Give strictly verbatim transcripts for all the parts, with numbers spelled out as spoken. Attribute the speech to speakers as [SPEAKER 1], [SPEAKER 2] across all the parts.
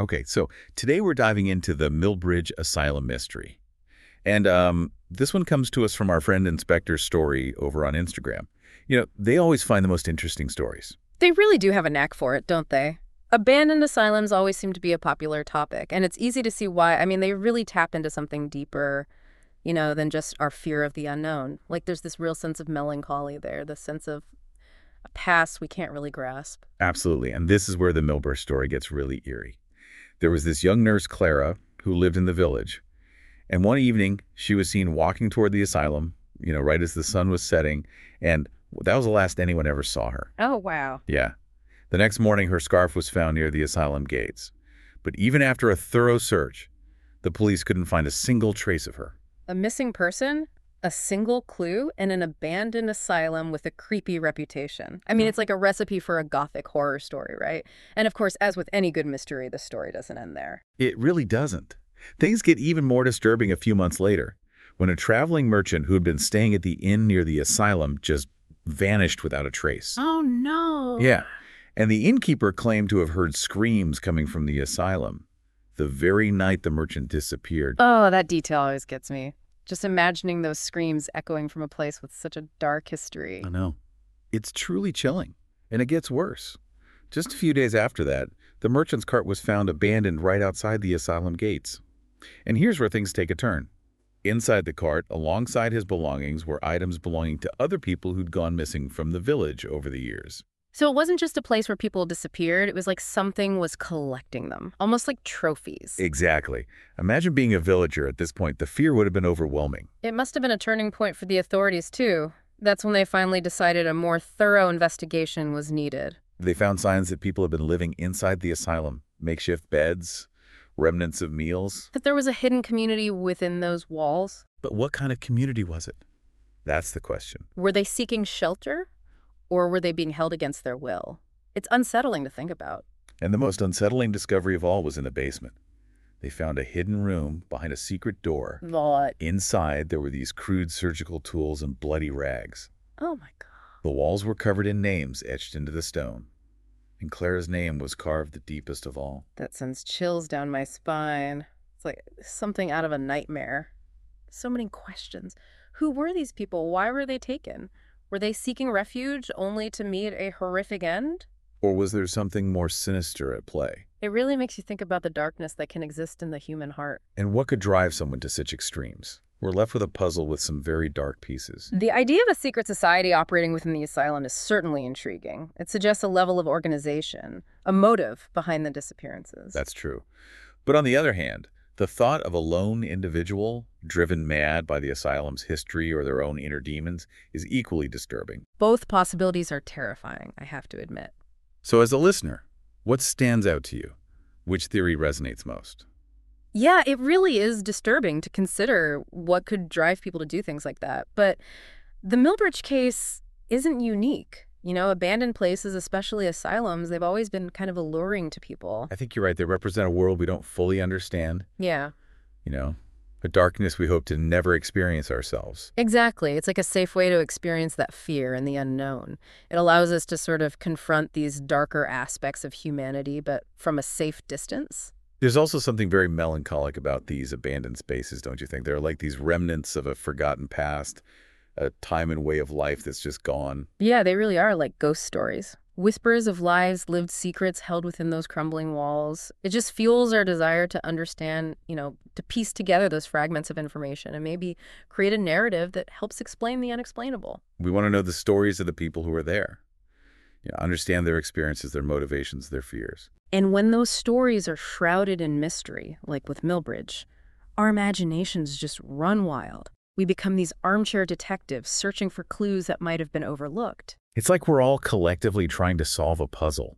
[SPEAKER 1] Okay, so today we're diving into the Millbridge Asylum mystery. And um, this one comes to us from our friend Inspector Story over on Instagram. You know, they always find the most interesting stories.
[SPEAKER 2] They really do have a knack for it, don't they? Abandoned asylums always seem to be a popular topic, and it's easy to see why. I mean, they really tap into something deeper, you know, than just our fear of the unknown. Like, there's this real sense of melancholy there, the sense of a past we can't really grasp.
[SPEAKER 1] Absolutely, and this is where the Millbridge story gets really eerie. There was this young nurse, Clara, who lived in the village. And one evening, she was seen walking toward the asylum, you know, right as the sun was setting, and that was the last anyone ever saw her.
[SPEAKER 2] Oh, wow.
[SPEAKER 1] Yeah. The next morning, her scarf was found near the asylum gates. But even after a thorough search, the police couldn't find a single trace of her.
[SPEAKER 2] A missing person, a single clue, and an abandoned asylum with a creepy reputation. I mean, it's like a recipe for a gothic horror story, right? And of course, as with any good mystery, the story doesn't end there.
[SPEAKER 1] It really doesn't. Things get even more disturbing a few months later, when a traveling merchant who had been staying at the inn near the asylum just vanished without a trace.
[SPEAKER 2] Oh, no.
[SPEAKER 1] Yeah, and the innkeeper claimed to have heard screams coming from the asylum the very night the merchant disappeared.
[SPEAKER 2] Oh, that detail always gets me. Just imagining those screams echoing from a place with such a dark history.
[SPEAKER 1] I know. It's truly chilling, and it gets worse. Just a few days after that, the merchant's cart was found abandoned right outside the asylum gates. And here's where things take a turn. Inside the cart, alongside his belongings, were items belonging to other people who'd gone missing from the village over the years.
[SPEAKER 2] So it wasn't just a place where people disappeared. It was like something was collecting them, almost like trophies.
[SPEAKER 1] Exactly. Imagine being a villager at this point. The fear would have been overwhelming.
[SPEAKER 2] It must have been a turning point for the authorities, too. That's when they finally decided a more thorough investigation was needed.
[SPEAKER 1] They found signs that people had been living inside the asylum, makeshift beds, remnants of meals.
[SPEAKER 2] That there was a hidden community within those walls.
[SPEAKER 1] But what kind of community was it? That's the question.
[SPEAKER 2] Were they seeking shelter? Or were they being held against their will? It's unsettling to think about.
[SPEAKER 1] And the most unsettling discovery of all was in the basement. They found a hidden room behind a secret door.
[SPEAKER 2] What?
[SPEAKER 1] Inside, there were these crude surgical tools and bloody rags.
[SPEAKER 2] Oh, my God.
[SPEAKER 1] The walls were covered in names etched into the stone. And Clara's name was carved the deepest of all.
[SPEAKER 2] That sends chills down my spine. It's like something out of a nightmare. So many questions. Who were these people? Why were they taken? Were they seeking refuge only to meet a horrific end?
[SPEAKER 1] Or was there something more sinister at play?
[SPEAKER 2] It really makes you think about the darkness that can exist in the human heart.
[SPEAKER 1] And what could drive someone to such extremes? We're left with a puzzle with some very dark pieces.
[SPEAKER 2] The idea of a secret society operating within the asylum is certainly intriguing. It suggests a level of organization, a motive behind the disappearances.
[SPEAKER 1] That's true. But on the other hand, the thought of a lone individual driven mad by the asylum's history or their own inner demons is equally disturbing.
[SPEAKER 2] Both possibilities are terrifying, I have to admit.
[SPEAKER 1] So as a listener, what stands out to you? Which theory resonates most?
[SPEAKER 2] Yeah, it really is disturbing to consider what could drive people to do things like that. But the Millbridge case isn't unique. You know, abandoned places, especially asylums, they've always been kind of alluring to people.
[SPEAKER 1] I think you're right. They represent a world we don't fully understand.
[SPEAKER 2] Yeah.
[SPEAKER 1] You know, a darkness we hope to never experience ourselves.
[SPEAKER 2] Exactly. It's like a safe way to experience that fear and the unknown. It allows us to sort of confront these darker aspects of humanity, but from a safe distance.
[SPEAKER 1] There's also something very melancholic about these abandoned spaces, don't you think? They're like these remnants of a forgotten past, a time and way of life that's just gone.
[SPEAKER 2] Yeah, they really are like ghost stories. Whispers of lives, lived secrets held within those crumbling walls. It just fuels our desire to understand, you know, to piece together those fragments of information and maybe create a narrative that helps explain the unexplainable.
[SPEAKER 1] We want to know the stories of the people who are there. You know, understand their experiences, their motivations, their fears.
[SPEAKER 2] And when those stories are shrouded in mystery, like with Millbridge, our imaginations just run wild. We become these armchair detectives searching for clues that might have been overlooked.
[SPEAKER 1] It's like we're all collectively trying to solve a puzzle,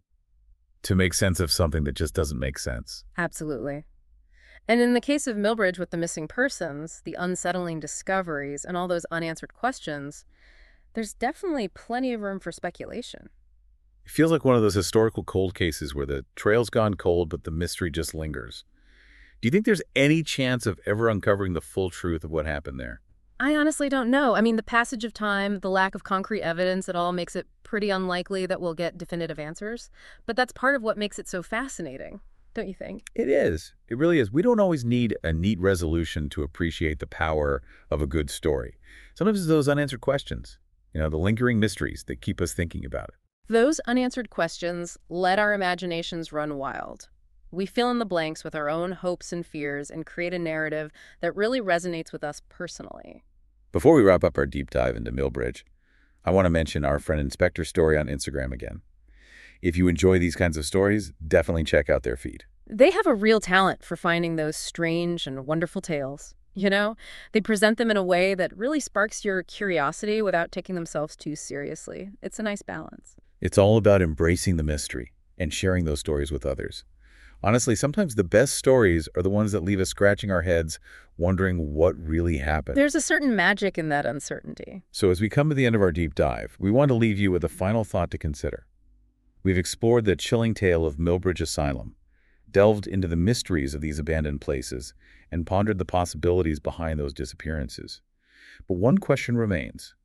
[SPEAKER 1] to make sense of something that just doesn't make sense.
[SPEAKER 2] Absolutely. And in the case of Millbridge with the missing persons, the unsettling discoveries, and all those unanswered questions, there's definitely plenty of room for speculation.
[SPEAKER 1] It feels like one of those historical cold cases where the trail's gone cold, but the mystery just lingers. Do you think there's any chance of ever uncovering the full truth of what happened there?
[SPEAKER 2] I honestly don't know. I mean, the passage of time, the lack of concrete evidence, it all makes it pretty unlikely that we'll get definitive answers. But that's part of what makes it so fascinating. don't you think?
[SPEAKER 1] It is. It really is. We don't always need a neat resolution to appreciate the power of a good story. Sometimes it's those unanswered questions, you know, the lingering mysteries that keep us thinking about it.
[SPEAKER 2] Those unanswered questions let our imaginations run wild. We fill in the blanks with our own hopes and fears and create a narrative that really resonates with us personally.
[SPEAKER 1] Before we wrap up our deep dive into Millbridge, I want to mention our friend Inspector Story on Instagram again. If you enjoy these kinds of stories, definitely check out their feed.
[SPEAKER 2] They have a real talent for finding those strange and wonderful tales. You know, they present them in a way that really sparks your curiosity without taking themselves too seriously. It's a nice balance.
[SPEAKER 1] It's all about embracing the mystery and sharing those stories with others. Honestly, sometimes the best stories are the ones that leave us scratching our heads, wondering what really happened.
[SPEAKER 2] There's a certain magic in that uncertainty.
[SPEAKER 1] So as we come to the end of our deep dive, we want to leave you with a final thought to consider. We've explored the chilling tale of Millbridge Asylum, delved into the mysteries of these abandoned places, and pondered the possibilities behind those disappearances. But one question remains.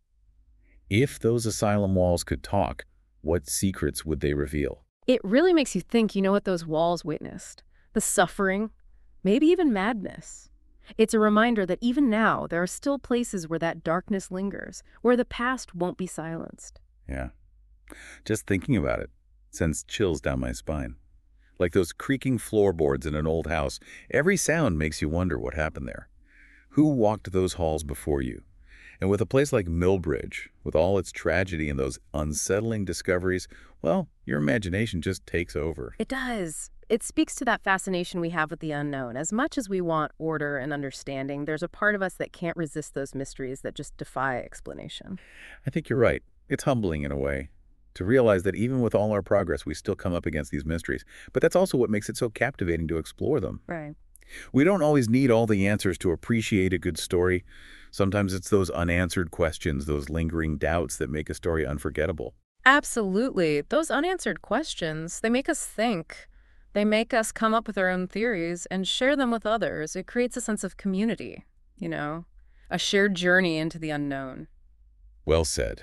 [SPEAKER 1] If those asylum walls could talk, what secrets would they reveal?
[SPEAKER 2] It really makes you think, you know what those walls witnessed? The suffering, maybe even madness. It's a reminder that even now, there are still places where that darkness lingers, where the past won't be silenced.
[SPEAKER 1] Yeah. Just thinking about it sends chills down my spine. Like those creaking floorboards in an old house, every sound makes you wonder what happened there. Who walked those halls before you? And with a place like Millbridge, with all its tragedy and those unsettling discoveries, well, your imagination just takes over.
[SPEAKER 2] It does. It speaks to that fascination we have with the unknown. As much as we want order and understanding, there's a part of us that can't resist those mysteries that just defy explanation.
[SPEAKER 1] I think you're right. It's humbling in a way to realize that even with all our progress, we still come up against these mysteries. But that's also what makes it so captivating to explore them.
[SPEAKER 2] Right.
[SPEAKER 1] We don't always need all the answers to appreciate a good story. Sometimes it's those unanswered questions, those lingering doubts that make a story unforgettable.
[SPEAKER 2] Absolutely. Those unanswered questions, they make us think. They make us come up with our own theories and share them with others. It creates a sense of community, you know, a shared journey into the unknown.
[SPEAKER 1] Well said.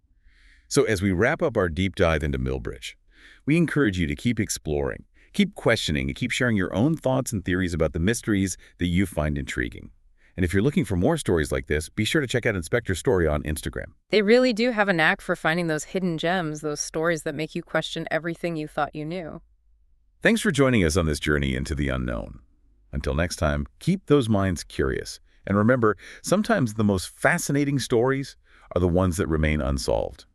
[SPEAKER 1] So as we wrap up our deep dive into Millbridge, we encourage you to keep exploring, keep questioning, and keep sharing your own thoughts and theories about the mysteries that you find intriguing. And if you're looking for more stories like this, be sure to check out Inspector Story on Instagram.
[SPEAKER 2] They really do have a knack for finding those hidden gems, those stories that make you question everything you thought you knew.
[SPEAKER 1] Thanks for joining us on this journey into the unknown. Until next time, keep those minds curious. And remember, sometimes the most fascinating stories are the ones that remain unsolved.